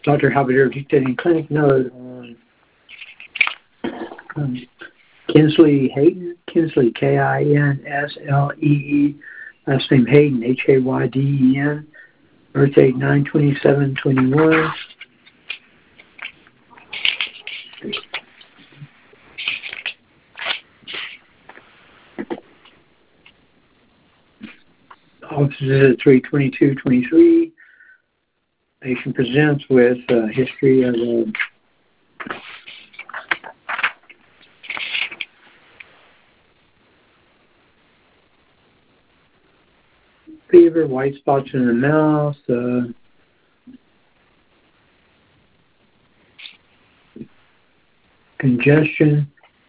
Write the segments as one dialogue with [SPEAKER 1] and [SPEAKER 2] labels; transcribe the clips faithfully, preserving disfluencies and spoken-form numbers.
[SPEAKER 1] Doctor Halberdier dictating clinic note on um, Kinsley Hayden, Kinsley, K I N S L E E, last name Hayden, H A Y D E N, birth date nine twenty-seven twenty-one. Offices at three twenty-two twenty-three. Patient presents with a history of a fever, white spots in the mouth, uh, congestion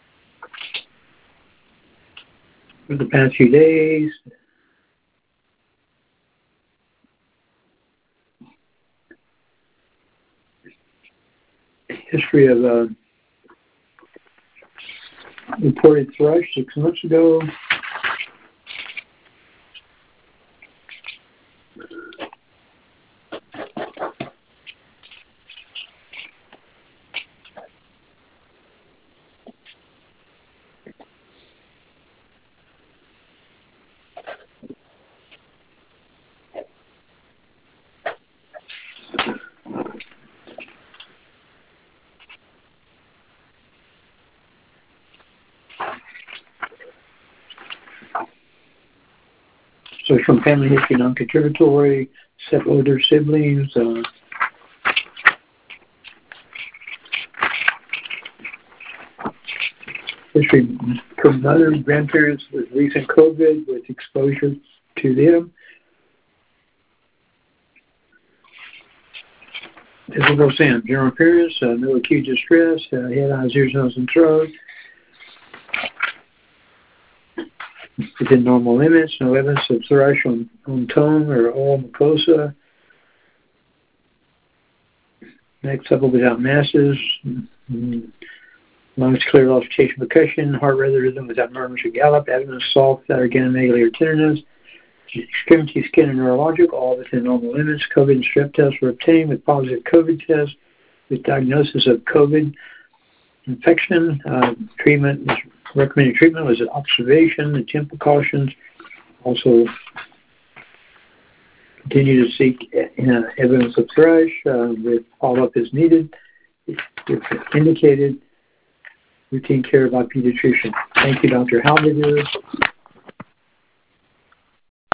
[SPEAKER 1] for the past few days. History of a reported thrush six months ago. So from family history, non-contributory, step older siblings, uh, history from mother, grandparents with recent COVID, with exposure to them. Physical symptoms, general appearance, uh, no acute distress, uh, head, eyes, ears, nose, and throat. Within normal limits, no evidence of thrush on, on tongue or oral mucosa. Neck supple without masses. Mm-hmm. Lungs clear, auscultation, percussion. Heart regular rhythm without murmurs or gallop. Abdomen soft without organomegaly or tenderness. Extremity, skin, and neurologic, all within normal limits. COVID and strep tests were obtained with positive COVID tests with diagnosis of COVID infection. Uh, treatment was recommended treatment was observation, attempt precautions. Also, continue to seek uh, evidence of thrush uh, with follow-up as needed. If, if indicated, routine care by pediatrician. Thank you, Doctor Halberdier.